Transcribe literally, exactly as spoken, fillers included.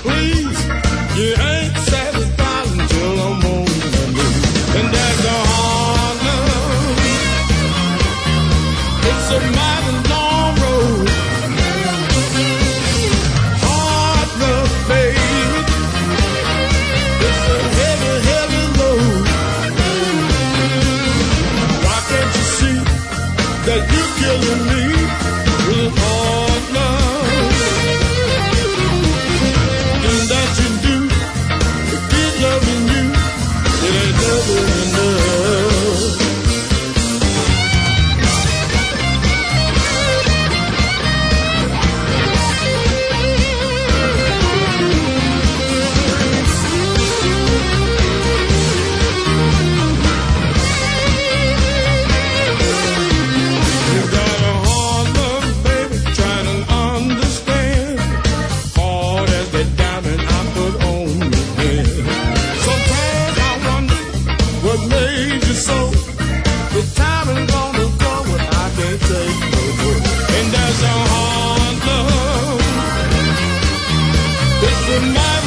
please. You ain't satisfied until I'm on my knees. And there's a hard love. It's a mighty long road. Hard love, baby. It's a heavy, heavy load. Why can't you see that you're killing me with hard love? And that you do to keep loving you, it ain't never enough. You got a hard love, baby, trying to understand. Hard as the diamond I put on your hand. Sometimes I wonder what made you so. The time is gonna go when I can't take no more. And there's a hard love. It's a mighty